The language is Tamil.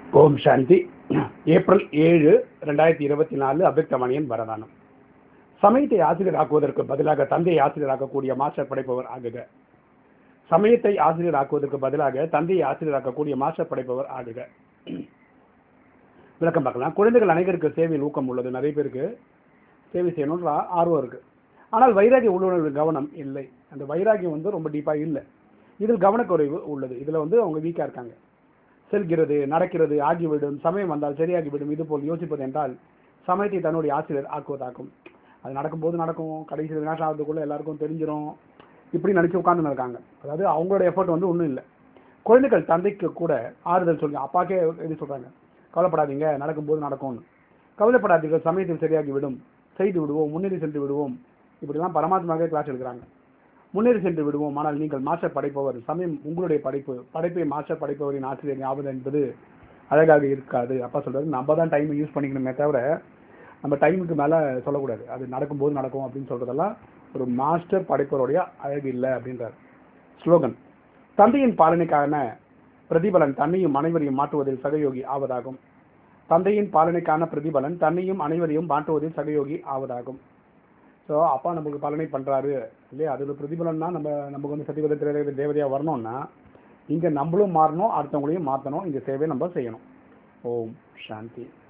ஓம் சாந்தி. ஏப்ரல் 7, 2024 அபிக்தமணியன் வரதானம். சமயத்தை ஆசிரியராக்குவதற்கு பதிலாக தந்தையை ஆசிரியராக்கக்கூடிய மாஸ்டர் படைப்பவர் ஆகுக. சமயத்தை ஆசிரியராக்குவதற்கு பதிலாக தந்தையை ஆசிரியராக்கக்கூடிய மாஸ்டர் படைப்பவர் ஆகுக. விளக்கம் பார்க்கலாம். குழந்தைகள் அனைவருக்கு சேவையில் ஊக்கம் உள்ளது. நிறைய பேருக்கு சேவை செய்யணுன்ற ஆர்வம் இருக்கு. ஆனால் வைராகிய உள்ளுணர்வு கவனம் இல்லை. அந்த வைராகியம் ரொம்ப டீப்பாக இல்லை. இதில் கவனக்குறைவு உள்ளது. இதில் அவங்க வீக்காக இருக்காங்க. செல்கிறது, நடக்கிறது, ஆகிவிடும், சமயம் வந்தால் சரியாகிவிடும், இது போல் யோசிப்பது என்றால் சமயத்தை தன்னுடைய ஆசிரியர் ஆக்குவதாகும். அது நடக்கும்போது நடக்கும், கடைசி வினாசம் ஆகிறதுக்குள்ள எல்லாருக்கும் தெரிஞ்சிடும், இப்படி நினச்சி உட்கார்ந்து இருக்காங்க. அதாவது அவங்களோட எஃபர்ட் ஒன்றும் இல்லை. குழந்தைகள் தந்தைக்கு கூட ஆறுதல் சொல்லுங்க. அப்பாக்கே இது சொல்கிறாங்க, கவலைப்படாதீங்க, நடக்கும்போது நடக்கும்னு. கவலைப்படாதீர்கள், சமயத்தில் சரியாகிவிடும், செய்து விடுவோம், முன்னேறி சென்று விடுவோம், இப்படிலாம் பரமாத்மாவே கிளாஸ் எடுக்கிறாங்க. முன்னேறி சென்று விடுவோம். ஆனால் நீங்கள் மாஸ்டர் படைப்பவர், சமயம் உங்களுடைய படைப்பை மாஸ்டர் படைப்பவரின் ஆசிரியர் ஞாபகம் என்பது அழகாக இருக்காது. அப்பா சொல்றாரு, நம்ம தான் டைமை யூஸ் பண்ணிக்கணுமே தவிர நம்ம டைமுக்கு மேலே சொல்லக்கூடாது. அது நடக்கும்போது நடக்கும் அப்படின்னு சொல்றதெல்லாம் ஒரு மாஸ்டர் படைப்பவருடைய அழகு இல்லை அப்படின்றார். ஸ்லோகன்: தந்தையின் பாலனைக்கான பிரதிபலன் தன்னையும் அனைவரையும் மாற்றுவதில் சகயோகி ஆவதாகும். தந்தையின் பாலனைக்கான பிரதிபலன் தன்னையும் அனைவரையும் மாற்றுவதில் சகயோகி ஆவதாகும். ஸோ அப்பா நமக்கு பலனை பண்ணுறாரு இல்லையா, அது ஒரு பிரதிபலன்னா நமக்கு சத்தியவத தேவதையாக வரணும்னா இங்கே நம்மளும் மாறணும், அடுத்தவங்களையும் மாற்றணும், இங்கே சேவை நம்ம செய்யணும். ஓம் சாந்தி.